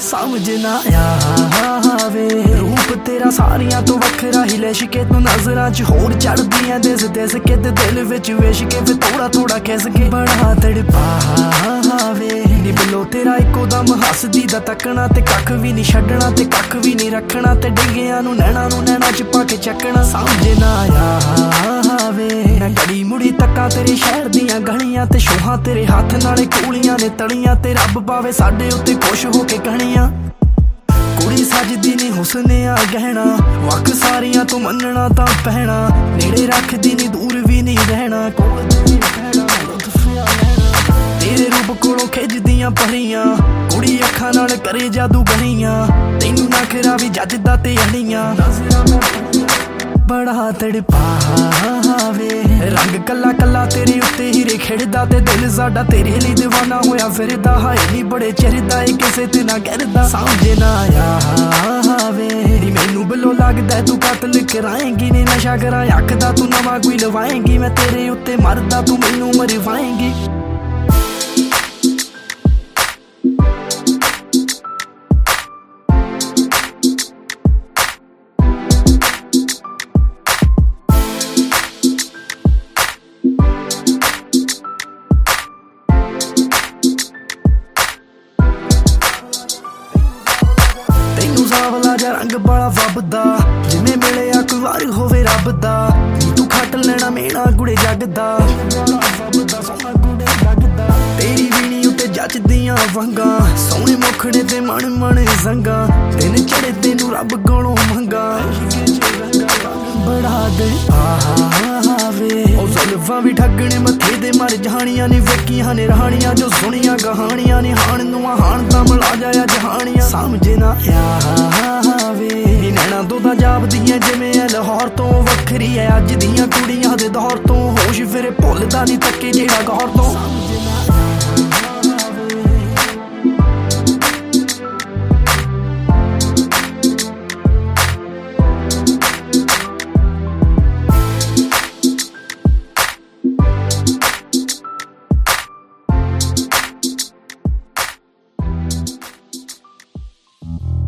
समझ ना आवे रूप तेरा सारियां तो वखरा ही लिशके तू नजरां च होर चढ़दियां दिस दिस के ते दिल विच विश के फिर थोड़ा थोड़ा खिस के बड़ा तड़पावे नी बिलो तेरा इको दम हसदी दा तकना ते कख भी नहीं छड्डना ते कख भी नहीं रखना ते डिंगियां नू नैना च पा के चकना समझ ना आवे मैं गड़ी मुड़ी तक्का तेरे शहर दियां गलियां ते शोहां तेरे हत्थ नाले कूलियां ने तलियां ते रब पावे साडे उत्ते खुश हो के कहणियां कुड़ी सजदी नी हुस्ने आ गहना वख सारियां तो मनना तां पैना नेड़े रखदी नी दूर भी नहीं रहना तेरे रूप कोलों खिजदियां परियां कुड़ी अखां नाल करे जादू गणियां तैनू नखरा भी जजदा ते अड़ियां बड़ा तड़पावे रंग कला कला तेरे उत्ते हीरे खिड़दा ते दिल साडा तेरे लिए दीवाना होया फिरदा हाय नी बड़े चिरदा ए किसे ते ना करदा समझ ना आवे नी मैनू बिलो लगदा तू कतल कराएंगी नी नशा करा आखदा तू नवा कोई लवाएंगी मैं तेरे उत्ते मरदा तू मैनू मरवाएंगी सावला जा रंग बड़ा वबदा जिमें मिलिया कोई वार होवे रब दा तू खट लेना मेना गुड़े जगदा तेरी वीणी उत्ते जचदियां वंगा सोहने मुखड़े ते मन मन संगा दिन चढ़े तेनू रब कोलों मंगा बड़ा तड़पावे ओ जुल्फां भी ठगने मथे दे मर जानियां नी वेखियां ने रहानियां जो सुनियां कहानियां नी हाण नूं हाण तां मिला जाया जहानियां समझ ना आवे नैना तो तां जापदियां जिवें लाहौर तो वखरी है अज दियां कुड़ियां दे दौर तो होश फिर भुलदा नी तके जेड़ा गौर तो